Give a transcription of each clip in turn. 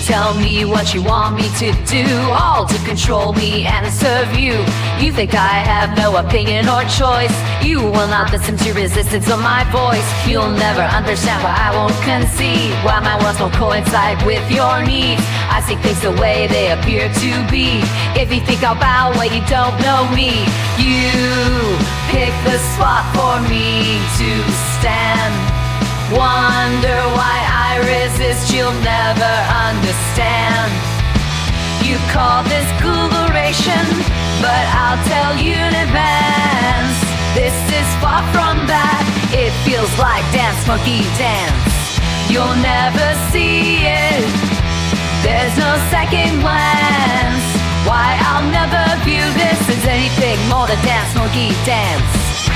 tell me what you want me to do, all to control me and serve you. You think I have no opinion or choice. You will not listen to resistance of my voice. You'll never understand why I won't concede, why my wants won't coincide with your needs. I see things the way they appear to be. If you think I'll bow, well, you don't know me. You pick the spot for me to stand. Wonder why I resist, you'll never understand. You call this cooloration, but I'll tell you in advance, this is far from that. It feels like dance, funky dance. You'll never see it, there's no second glance. Why I'll never view this as anything more than dance, funky dance.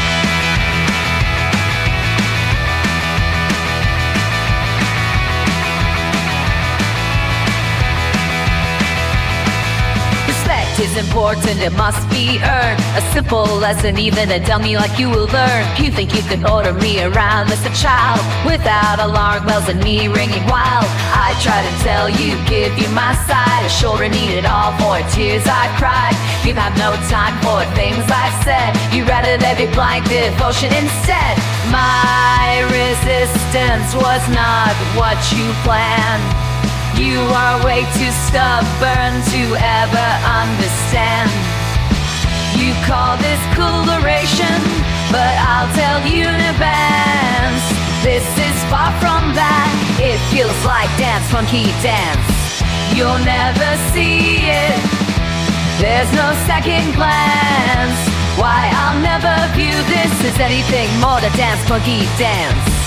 Is important, it must be earned. A simple lesson even a dummy like you will learn. You think you can order me around as a child without alarm bells and me ringing wild. I try to tell you, give you my side. A shoulder needed all for tears I cried. You have no time for things I've said. You rather there be blind devotion instead. My resistance was not what you planned. You are way too stubborn to ever understand. You call this cooloration, but I'll tell you in advance, this is far from that. It feels like dance, funky dance. You'll never see it, there's no second glance. Why I'll never view this as anything more than dance, funky dance.